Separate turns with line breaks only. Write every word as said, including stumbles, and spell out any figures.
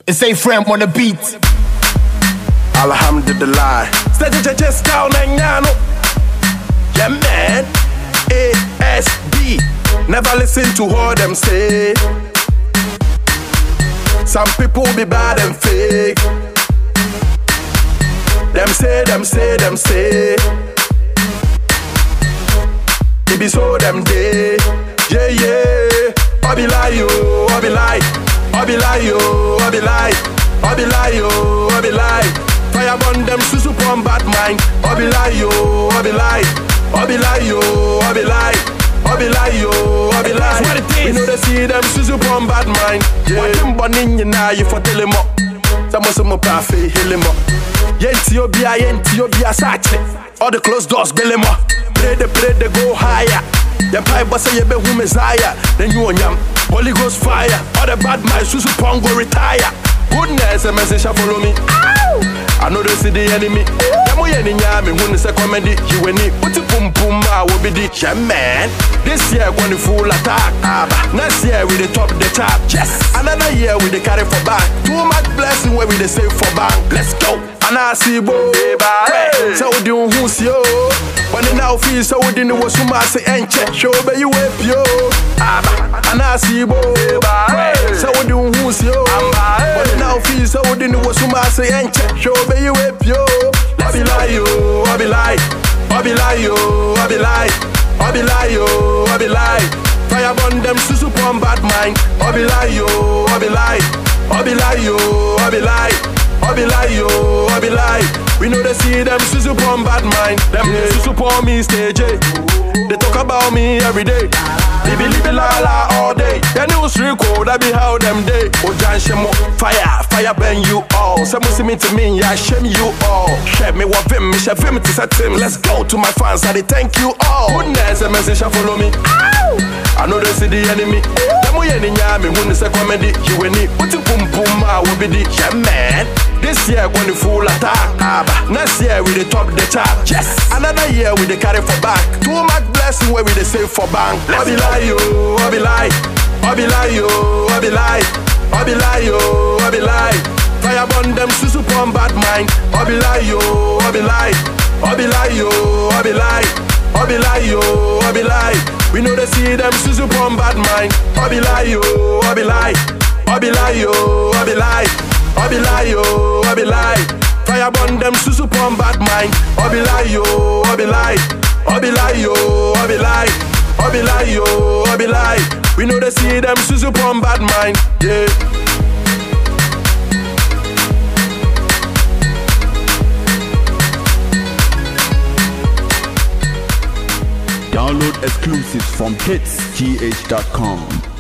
It's a friend on the beat.
Alhamdulillah. Steady just down and yano. Yeah man. A S B. Never listen to what them say. Some people be bad and fake. Them say, them say, them say. It be so them day. Yeah, yeah. I be lie, yo, I be lie. I be lie, yo, I be lie. I be lie, yo, I be lie. Fire burn them susu pon bad mind. I be lie, yo, I be lie. I be lie, yo, I be lie. I be lie, yo, I be lie. What it is. We know they see them susu pon bad mind. Yeah. What them burning you now, you for tell him up. Someone some more parfait, heal him up. Yenti obia, yenti obia, sache. All the closed doors, bill him up. Pray the pray they go higher. Your pipe boss say you be who Messiah. Then you on yam, Holy Ghost fire. All the bad minds, susu pon go retire. Goodness, a message shall follow me. Ow! I know they see the enemy. Them way any yami, who is a comedy. You and it, put it pum pum, I will be the yeah, man. This year, going to full attack. Next year, we the top the top. Yes. Another year, we the carry for back. Too much blessing where we the save for bank. Let's go. And I see, bo. So, do who's yo? When they now feel so, didn't know what so much say, and check, show, but you whip yo. And I see, bo. So, do who's yo? When they now feel so, didn't know what so much say, and check, show, but you whip yo. I be lie, yo, I be lie. I be lie, yo, I be lie. I be lie, yo, I be lie. Fire burn them susu pon bad mind. I be lie, yo, I be lie. I be lie, yo, I be lie. I be lie, yo, I be lie. We know they see them susu pon bad mind. Them yeah. Susu pon me stage. They talk about me every day. They believe in la la all day. The news record, that be how them day. Oh, John Shemo, fire, fire burn you all. Someone see me to me, yeah, shame you all. Share me what vim, me share vim to set him. Let's go to my fans, I they thank you all. Goodness, a message shall follow me. Ow! I know they see the enemy. Them way any yami, when it's a comedy, you and it. Put it pum pum, I will be the yeah, man. This year, when the full attack. Next year, we the top the top. Yes. Another year, we the carry for back. Too much blessing where we the save for bank. I be lie, yo, I be lie. I be lie, yo, I be lie. I be lie, yo, I be lie. Fire burn them susu pon bad mind. I be lie, yo, I be lie. I be lie, yo, I be lie. I be lie, yo, I be lie. We know they see them susu pon bad mind. I be lie, yo, I be lie. I be lie, yo, I be lie. I be lie, yo, I be lie. Fire burn them susu pon bad mind. I be lie, yo, I be lie. I be lie, yo, I be lie. I be lie, yo, I be lie. We know they see them susu pon bad mind. Yeah.
Download exclusives from hits g h dot com.